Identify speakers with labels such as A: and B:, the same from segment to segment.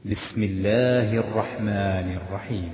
A: بسم الله الرحمن الرحيم.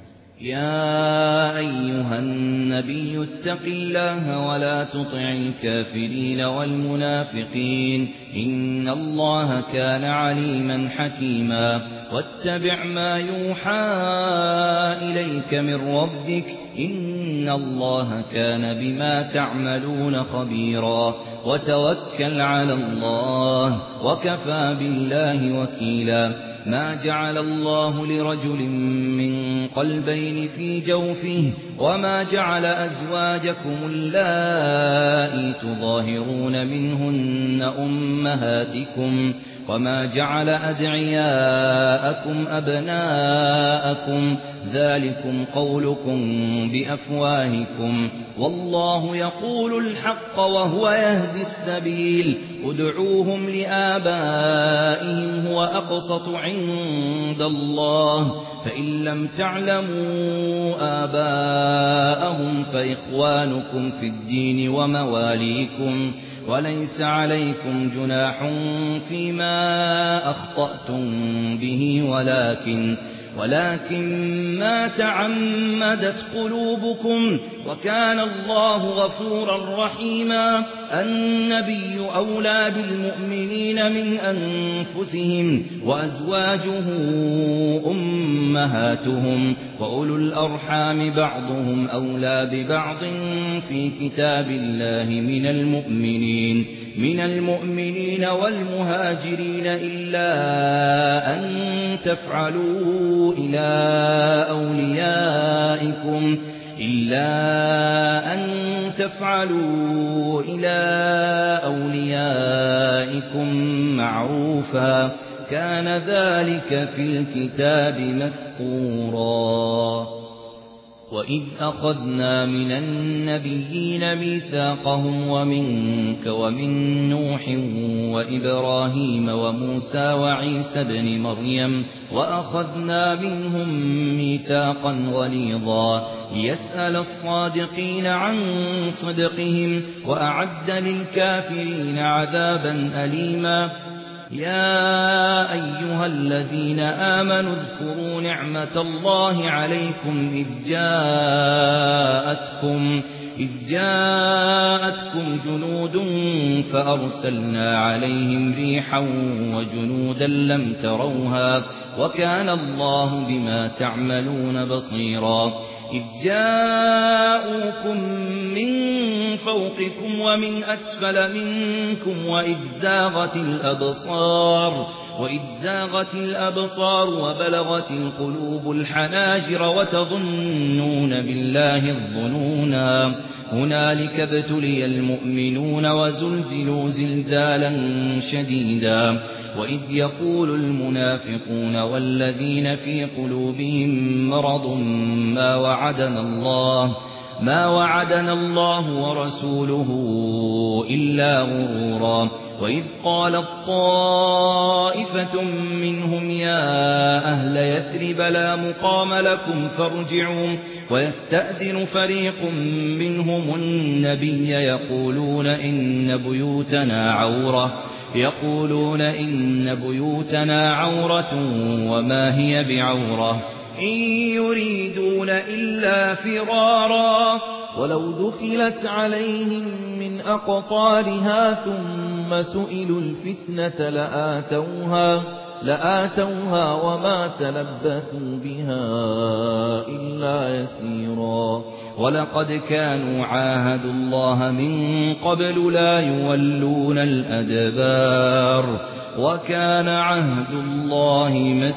B: يا أيها النبي اتق الله ولا تطع الكافرين والمنافقين إن الله كان عليما حكيما واتبع ما يوحى إليك من ربك إن الله كان بما تعملون خبيرا وتوكل على الله وكفى بالله وكيلا. ما جعل الله لرجل من قلبين في جوفه وما جعل أزواجكم اللائي تظاهرون منهن أمهاتكم وما جعل أدعياءكم أبناءكم ذلكم قولكم بأفواهكم والله يقول الحق وهو يهدي السبيل ادعوهم لآبائهم هو أقسط عند الله فإن لم تعلموا آباءهم فإخوانكم في الدين ومواليكم وليس عليكم جناح فيما أخطأتم به ولكن ما تعمدت قلوبكم وكان الله غفورا رحيما. النبي أولى بالمؤمنين من أنفسهم وأزواجه أمهاتهم وأولو الأرحام بعضهم أولى ببعض في كتاب الله من المؤمنين والمهاجرين إلا أن تفعلوا إلى أوليائكم معروفا كان ذلك في الكتاب مسطورا. وإذ أخذنا من النبيين ميثاقهم ومنك ومن نوح وإبراهيم وموسى وعيسى ابن مريم وأخذنا منهم ميثاقا غليظا ليسأل الصادقين عن صدقهم وأعد للكافرين عذابا أليما. يا أيها الذين آمنوا اذكروا نعمة الله عليكم إذ جاءتكم جنود فأرسلنا عليهم ريحا وجنودا لم تروها وكان الله بما تعملون بصيرا. إذ جاءوكم من فوقكم ومن أسفل منكم وإذ زاغت الأبصار وبلغت القلوب الحناجر وتظنون بالله الظنونا هنالك ابتلي المؤمنون وزلزلوا زلزالا شديدا. وإذ يقول المنافقون والذين في قلوبهم مرض ما وعدنا الله ورسوله إلا غرورا. وإذ قالت طائفة منهم يا أهل يثرب لا مقام لكم فارجعوا ويستأذن فريق منهم النبي يقولون إن بيوتنا عورة وما هي بعورة إن يريدون إلا فرارا ولو دخلت عليهم من أقطارها ثم سئلوا الفتنة لآتوها وما تلبثوا بها إلا يسيرا. ولقد كانوا عاهدوا الله من قبل لا يولون الأدبار وكان عهد الله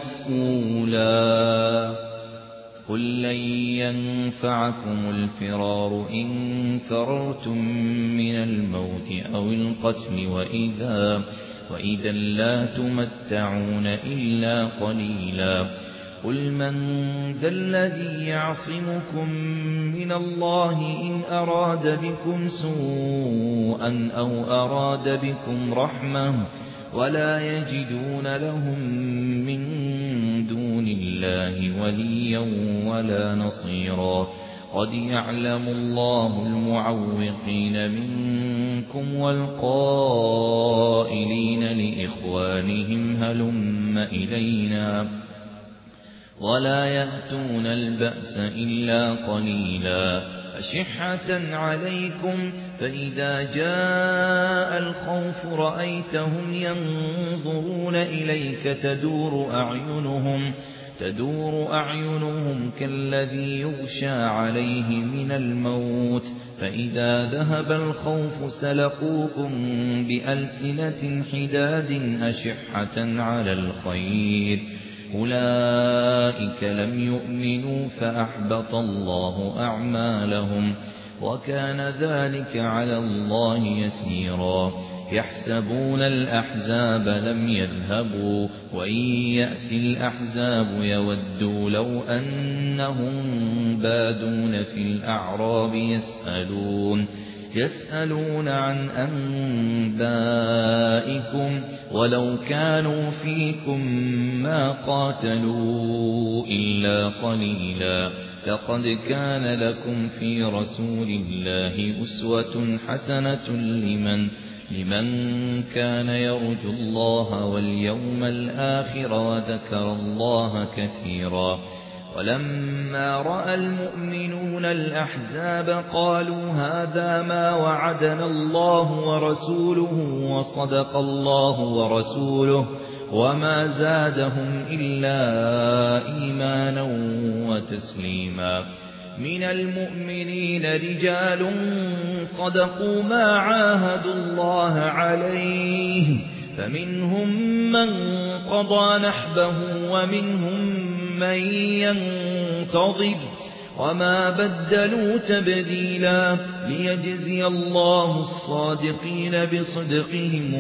B: مسؤولا. قل لن ينفعكم الفرار إن فررتم من الموت أو القتل وإذا لا تمتعون إلا قليلا. قل من ذا الذي يعصمكم من الله إن أراد بكم سوءا أو أراد بكم رحمة ولا يجدون لهم من دون الله وليا ولا نصيرا. قد يعلم الله المعوقين منكم والقائلين لإخوانهم هلم إلينا ولا يأتون البأس إلا قليلا أشحة عليكم فإذا جاء الخوف رأيتهم ينظرون إليك تدور أعينهم كالذي يغشى عليه من الموت فإذا ذهب الخوف سلقوكم بألسنة حداد أشحة على الخير أولئك لم يؤمنوا فأحبط الله أعمالهم وكان ذلك على الله يسيرا يحسبون الأحزاب لم يذهبوا وإن يأتي الأحزاب يودوا لو أنهم بادون في الأعراب يسألون عن أنبائكم ولو كانوا فيكم ما قاتلوا إلا قليلا لقد كان لكم في رسول الله أسوة حسنة لمن كان يرجو الله واليوم الآخر وذكر الله كثيرا ولما رأى المؤمنون الأحزاب قالوا هذا ما وعدنا الله ورسوله وصدق الله ورسوله وما زادهم إلا إيمانا وتسليما من المؤمنين رجال صدقوا ما عاهدوا الله عليه فمنهم من قضى نحبه ومنهم من ينتظر وما بدلوا تبديلا ليجزي الله الصادقين بصدقهم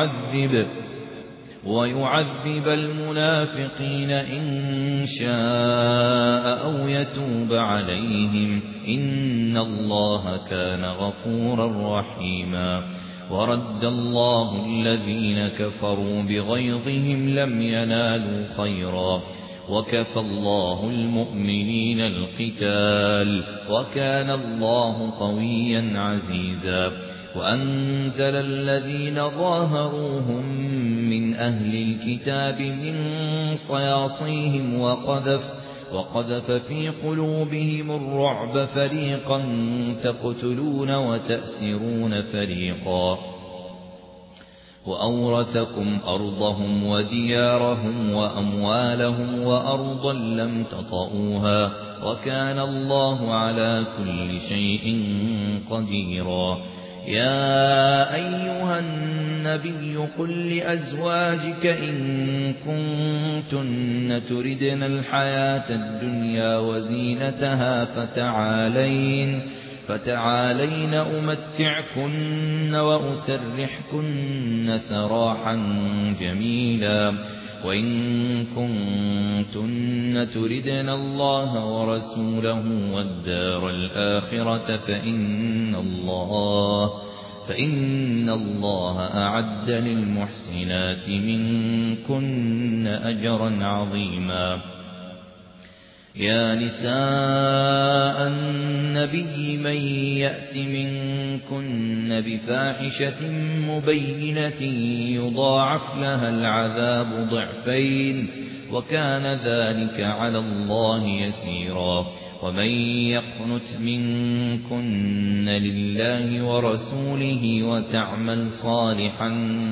B: ويعذب المنافقين إن شاء أو يتوب عليهم إن الله كان غفورا رحيما ورد الله الذين كفروا بغيظهم لم ينالوا خيرا وكفى الله المؤمنين القتال وكان الله قويا عزيزا وأنزل الذين ظاهروهم من أهل الكتاب من صياصيهم وقذف في قلوبهم الرعب فريقا تقتلون وتأسرون فريقا وأورثكم أرضهم وديارهم وأموالهم وأرضا لم تطئوها وكان الله على كل شيء قديرا يا أيها النبي قل لأزواجك إن كنتن تردن الحياة الدنيا وزينتها فتعالين أمتعكن وأسرحكن سراحا جميلا وإن كنتن تردن الله ورسوله والدار الآخرة فإن الله أعد للمحسنات منكن أجرا عظيما يا نساء النبي من يأت منكن بفاحشة مبينة يضاعف لها العذاب ضعفين وكان ذلك على الله يسيرا ومن يقنت منكن لله ورسوله وتعمل صالحا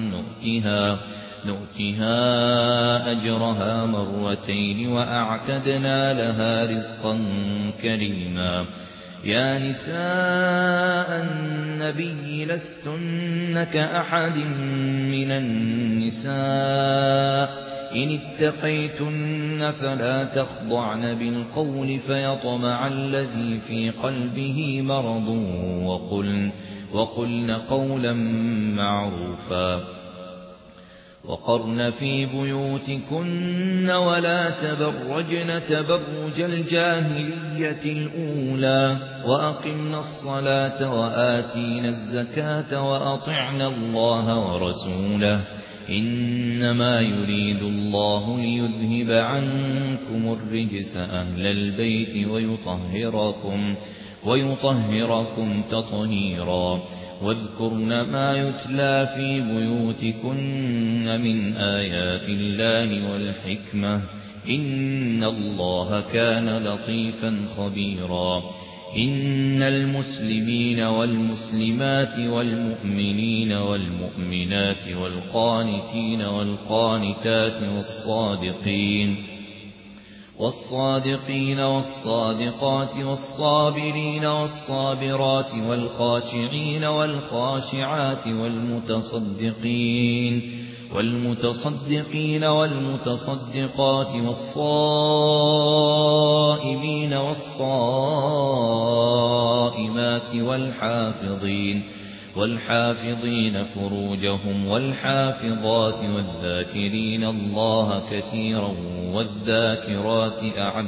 B: نؤتها أجرها مرتين وأعتدنا لها رزقا كريما يا نساء النبي لستن كأحد من النساء إن اتقيتن فلا تخضعن بالقول فيطمع الذي في قلبه مرض وقلن قولا معروفا وقرن في بيوتكن ولا تبرجن تبرج الجاهلية الأولى وأقمن الصلاة وآتينا الزكاة وأطعنا الله ورسوله إنما يريد الله ليذهب عنكم الرجس أهل البيت ويطهركم تطهيرا واذكرن ما يتلى في بيوتكن من آيات الله والحكمة إن الله كان لطيفا خبيرا إن المسلمين والمسلمات والمؤمنين والمؤمنات والقانتين والقانتات والصادقين والصادقات والصابرين والصابرات والخاشعين والخاشعات والمتصدقين والمتصدقات والصائمين والصائمات والحافظين فروجهم والحافظات والذاكرين الله كثيرا والذاكرات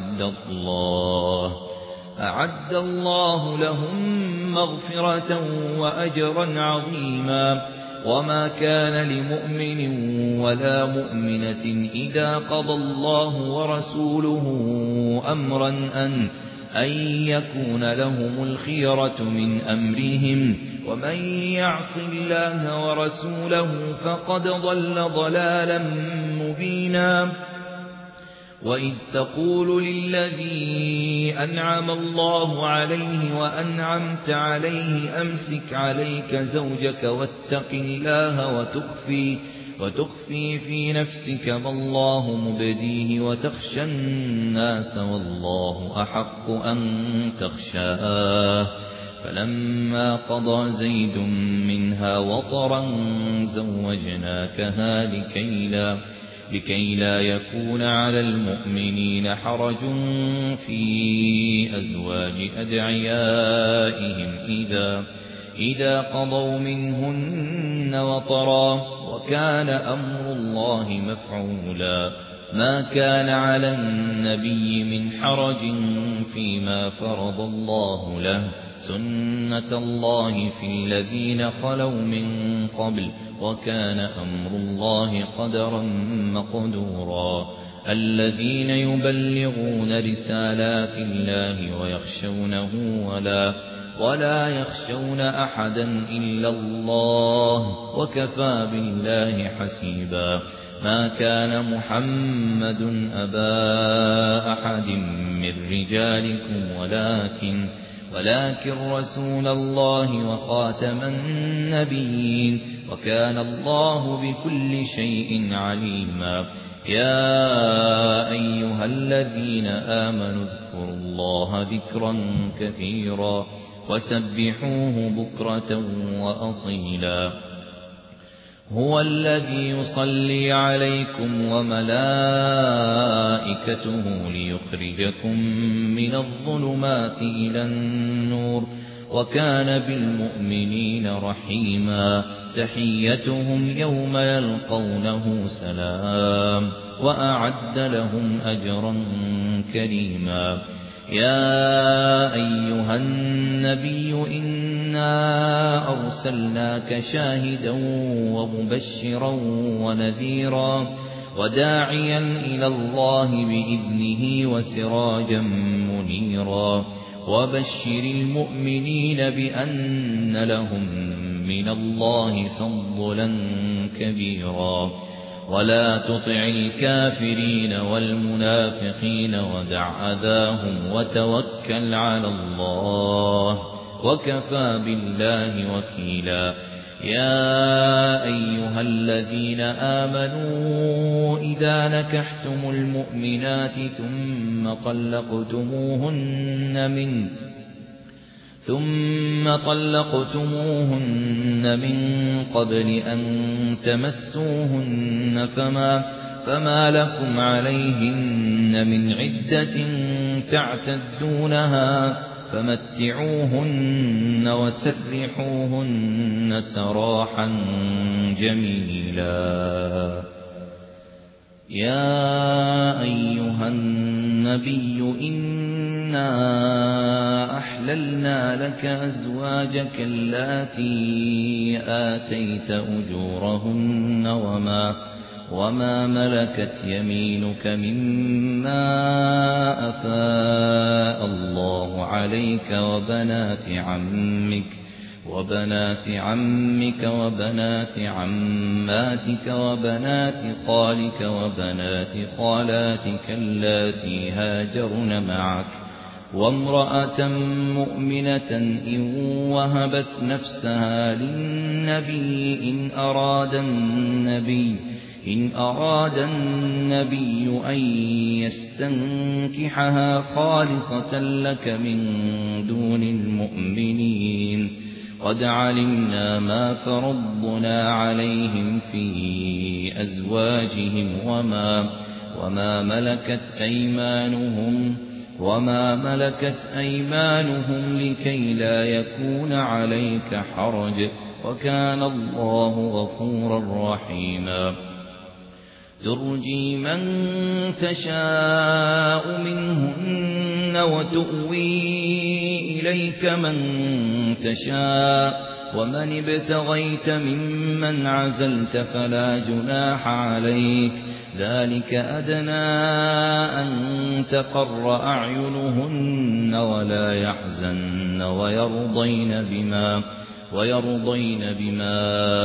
B: أعد الله لهم مغفرة وأجرا عظيما وما كان لمؤمن ولا مؤمنة إذا قضى الله ورسوله أمرا أن يكون لهم الخيرة من أمرهم ومن يعص الله ورسوله فقد ضل ضلالا مبينا وإذ تقول للذي أنعم الله عليه وأنعمت عليه أمسك عليك زوجك واتق الله وتخفي في نفسك ما الله مبديه وتخشى الناس والله أحق أن تخشاه فلما قضى زيد منها وطرا زوجناكها لكي لا يكون على المؤمنين حرج في أزواج أدعيائهم إذا قضوا منهن وطرا وكان أمر الله مفعولا ما كان على النبي من حرج فيما فرض الله له سنة الله في الذين خلوا من قبل وكان أمر الله قدرا مقدورا الذين يبلغون رسالات الله ويخشونه ولا يخشون أحدا إلا الله وكفى بالله حسيبا ما كان محمد أبا أحد من رجالكم ولكن رسول الله وخاتم النبيين وكان الله بكل شيء عليما يا أيها الذين آمنوا اذكروا الله ذكرا كثيرا وسبحوه بكرة وأصيلا هو الذي يصلي عليكم وملائكته ليخرجكم من الظلمات إلى النور وكان بالمؤمنين رحيما تحيتهم يوم يلقونه سلام وأعد لهم أجرا كريما يا أيها النبي إنا أرسلناك شاهدا ومبشرا ونذيرا وداعيا إلى الله بإذنه وسراجا منيرا وبشر المؤمنين بأن لهم من الله فضلا كبيرا ولا تطع الكافرين والمنافقين ودع أذاهم وتوكل على الله وكفى بالله وكيلا يا أيها الذين آمنوا إذا نكحتم المؤمنات ثم طلقتموهن من قبل أن تمسوهن فما لكم عليهن من عدة تعتدونها فمتعوهن وسرحوهن سراحا جميلا يا أيها النبي إنا أحللنا لك أزواجك اللاتي آتيت أجورهن وما ملكت يمينك مما أفاء الله عليك وبنات عمك وبنات عماتك وبنات خالك وبنات خالاتك اللاتي هاجرن معك وامرأة مؤمنة إن وهبت نفسها للنبي إن أراد النبي أن يستنكحها خالصة لك من دون المؤمنين قد علمنا ما فرضنا عليهم في أزواجهم وما ملكت أيمانهم لكي لا يكون عليك حرج وكان الله غفورا رحيما ترجي من تشاء منهن وتؤوي إليك من تشاء ومن ابتغيت ممن عزلت فلا جناح عليك ذلك أدنى أن تقر أعينهن ولا يحزن ويرضين بما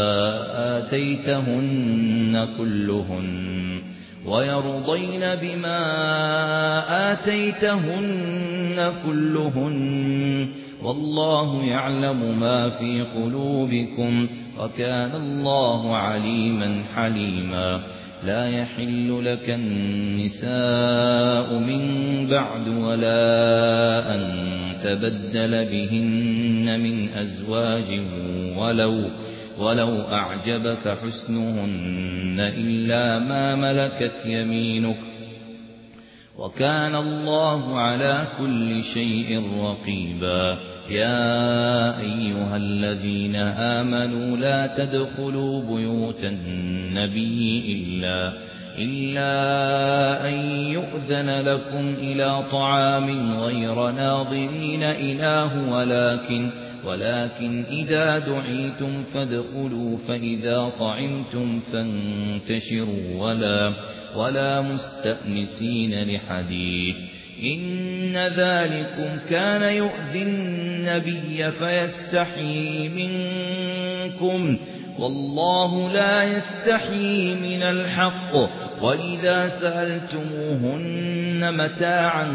B: آتيتهن كلهن والله يعلم ما في قلوبكم وكان الله عليما حليما لا يحل لك النساء من بعد ولا أن تبدل بهن من أزواج ولو أعجبك حسنهن إلا ما ملكت يمينك وكان الله على كل شيء رقيبا يا أيها الذين آمنوا لا تدخلوا بيوت النبي إلا أن يؤذن لكم إلى طعام غير ناظرين إناه ولكن إذا دعيتم فادخلوا فإذا طعمتم فانتشروا ولا مستأنسين لحديث إن ذلكم كان يؤذي النبي فيستحيي منكم والله لا يستحيي من الحق وإذا سألتموهن متاعا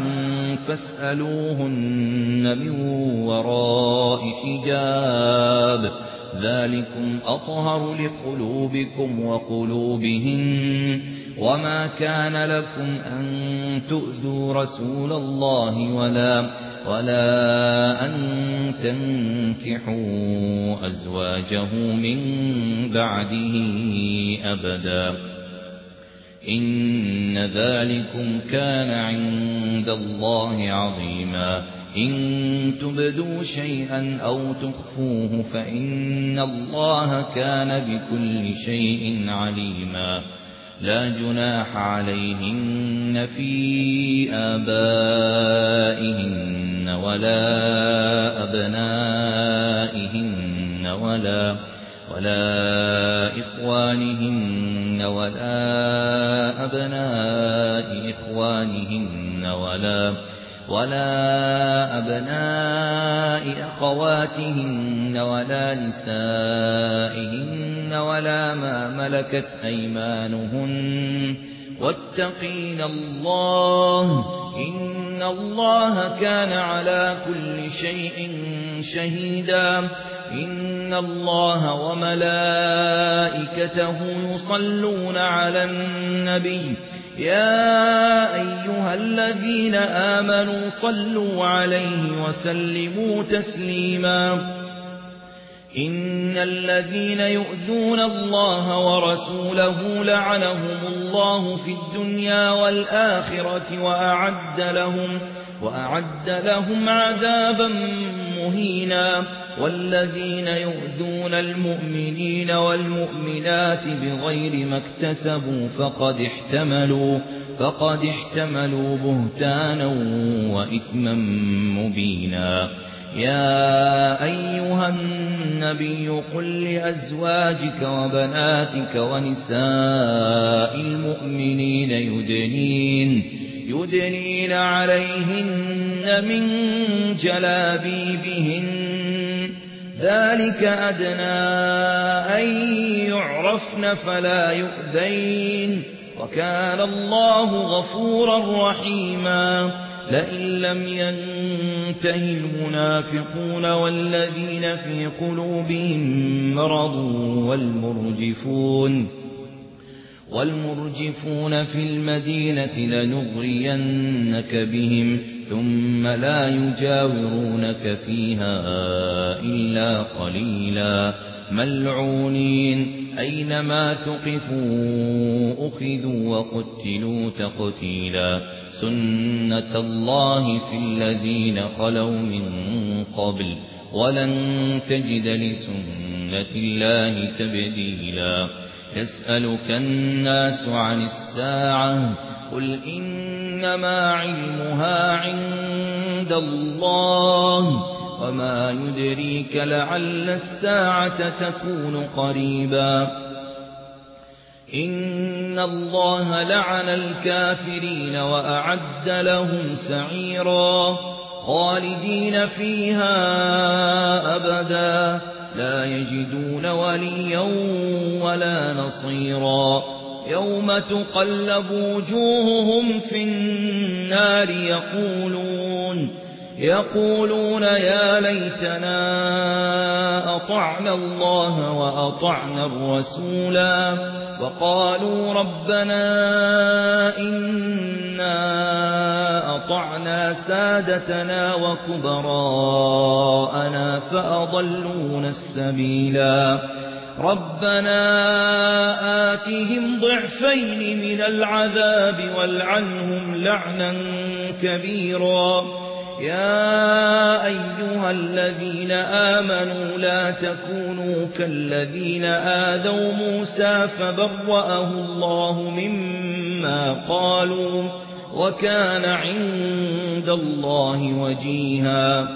B: فاسألوهن من وراء حجاب ذلكم أطهر لقلوبكم وقلوبهن وما كان لكم أن تؤذوا رسول الله ولا أن تنكحوا أزواجه من بعده أبدا إن ذلكم كان عند الله عظيما إن تبدوا شيئا أو تخفوه فإن الله كان بكل شيء عليما لا جناح عليهن في آبائهن ولا أبنائهن ولا إخوانهن ولا أبناء إخوانهن ولا أبناء أخواتهن ولا نسائهن ولا ما ملكت أيمانهن واتقين الله إن الله كان على كل شيء شهيدا إن الله وملائكته يصلون على النبي يا أيها الذين آمنوا صلوا عليه وسلموا تسليما إن الذين يؤذون الله ورسوله لعنهم الله في الدنيا والآخرة وأعد لهم عذابا مهينا والذين يؤذون المؤمنين والمؤمنات بغير ما اكتسبوا فقد احتملوا بهتانا وإثما مبينا. يا أيها النبي قل لأزواجك وبناتك ونساء المؤمنين يدنين عليهن من جلابيبهن ذلك أدنى أن يعرفن فلا يؤذين وكان الله غفورا رحيما. لئن لم ينته المنافقون والذين في قلوبهم مرض والمرجفون في المدينة لنغرينك بهم ثم لا يجاورونك فيها إلا قليلا ملعونين أينما ثقفوا أخذوا وقتلوا تقتيلا. سنة الله في الذين خلوا من قبل ولن تجد لسنة الله تبديلا. يسألك الناس عن الساعة قل إنما علمها عند الله وما يدريك لعل الساعة تكون قريبا. إن الله لعن الكافرين وأعد لهم سعيرا خالدين فيها أبدا لا يجدون وليا ولا نصيرا. يوم تقلب وجوههم في النار يقولون يا ليتنا أطعنا الله وأطعنا الرسولا وقالوا ربنا إنا أطعنا سادتنا وكبراءنا فأضلونا السبيلا. ربنا آتهم ضعفين من العذاب والعنهم لعنا كبيرا. يا أيها الذين آمنوا لا تكونوا كالذين آذوا موسى فبرأه الله مما قالوا وكان عند الله وجيها.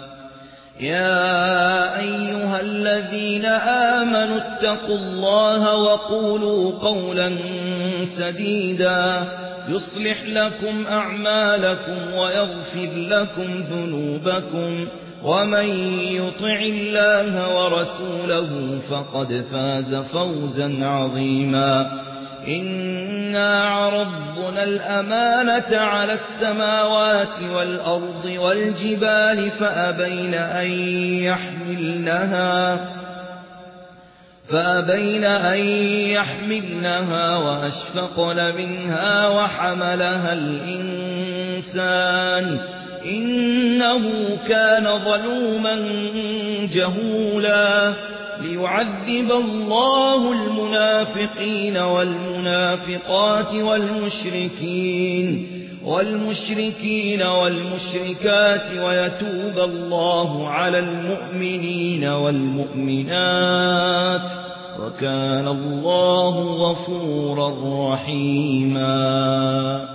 B: يا أيها الذين آمنوا اتقوا الله وقولوا قولا سديدا يصلح لكم أعمالكم ويغفر لكم ذنوبكم ومن يطع الله ورسوله فقد فاز فوزا عظيما. إنا عرضنا الأمانة على السماوات والأرض والجبال فأبين أن يحملنها وأشفقن منها وحملها الإنسان إنه كان ظلوما جهولا. ليعذب الله المنافقين والمنافقات والمشركين والمشركات ويتوب الله على المؤمنين والمؤمنات وكان الله غفورا رحيما.